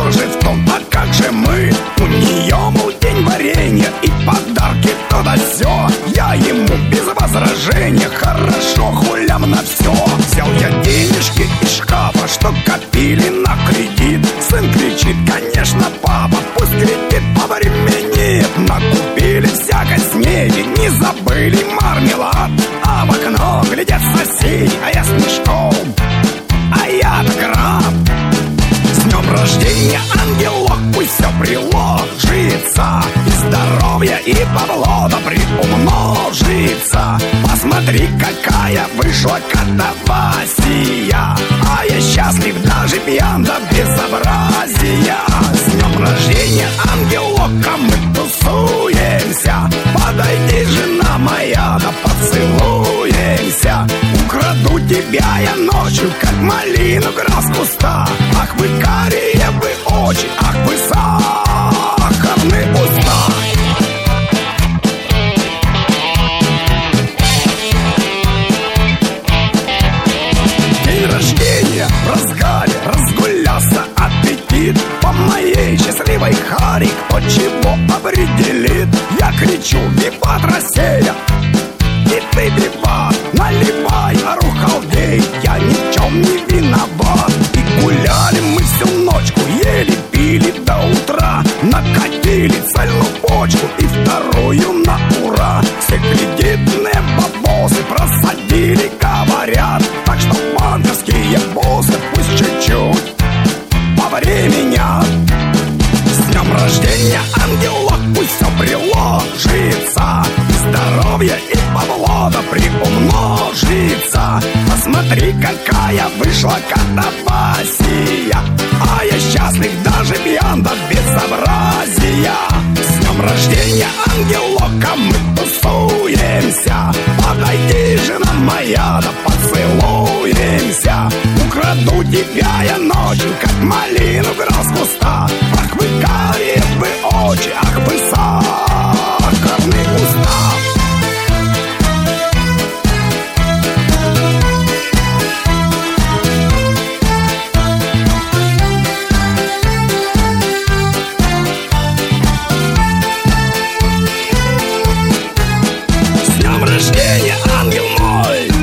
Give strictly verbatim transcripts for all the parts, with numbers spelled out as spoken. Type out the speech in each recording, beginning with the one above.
дело же в том, а как же мы? У нее, мол, день варенья и подарки туда все. Я ему без возражения: хорошо, хулям на все. Взял я денежки из шкафа, что копили на кредит. Сын кричит: конечно, папа, пусть кредит повременит. Накупили всякой снеди, не забыли мармелад. А в окно глядят соседи, а я с мешком, а я-то краб. С днем рождения, ангелок, пусть все приложится, и здоровье, и бабло да приумножится. Посмотри, какая вышла катавасия, а я счастлив, даже пьян до безобразия. С днем рождения, ангелок, а мы тусуемся. Подойди, жена моя, да поцелуемся. Украду тебя я ночью, как малину гроз куста. Ах вы карие, вы очи, ах вы сахарные уста. День рождения в разгаре, разгулялся аппетит. По моей счастливой харе кто чего определит. Я кричу: випат Россия, и ты випат, наливай, арухалдей, я ни в чем не виноват. И гуляли мы всю ночку, ели, пили до утра. Накатили цельную почку и вторую на ура. Все кредитные бабосы просадили, говорят. Так что банковские боссы пусть чуть-чуть повременят. С днем рождения, ангелок, пусть все приложится, и здоровье, и бабло да приумножится. Посмотри, какая вышла катавасия, а я счастлив, даже пьян до безобразия. С днем рождения, ангелок, а мы тусуемся. Подойди, жена моя, да поцелуемся. Украду тебя я ночью, как малину гроз куста. Ах вы карие, вы очи, ах вы сахарные уста. С днем рождения, ангел мой!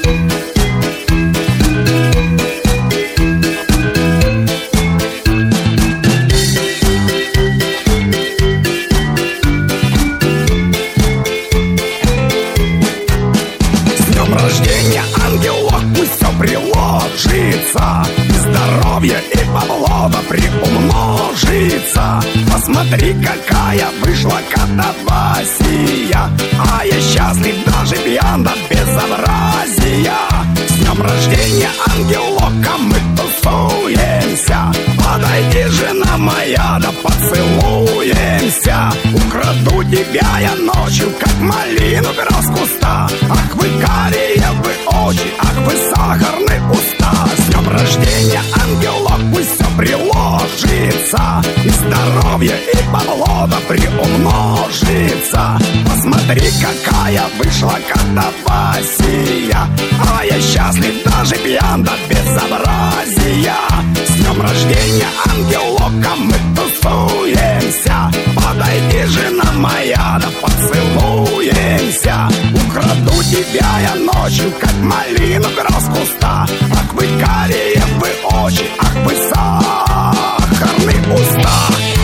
Рождения, ангелок, пусть все приложится, и здоровье, и бабло да приумножится. Посмотри, какая вышла катавасия, а я счастлив, даже пьян до безобразия. С днем рождения, ангелок, а мы тусуемся. Подойди, жена моя, да поцелуемся. Украду тебя я ночью, как малину гроз куста. Ах вы карие, вы очи, ах вы сахарные уста. С днем рождения, ангелок, пусть все приложится, и здоровье, и бабло да приумножится. Посмотри, какая вышла катавасия, а я счастлив, даже пьян до безобразия. С днем рождения, ангелок, а мы тусуемся. Подойди, жена моя, да поцелуемся. Украду тебя я ночью, как малину гроз куста. Ах вы карие, вы очи, ах вы сахарные уста.